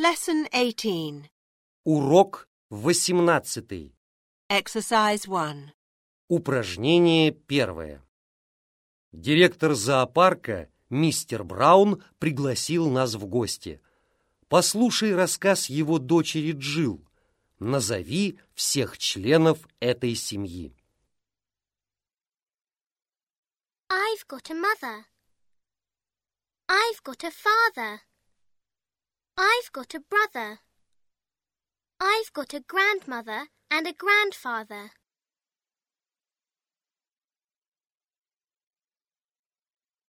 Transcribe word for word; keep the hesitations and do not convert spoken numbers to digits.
Lesson eighteen. Урок восемнадцатый. Exercise one. Упражнение первое. Директор зоопарка, мистер Браун, пригласил нас в гости. Послушай рассказ его дочери Джилл. Назови всех членов этой семьи. I've got a mother. I've got a father. I've got a brother. I've got a grandmother and a grandfather.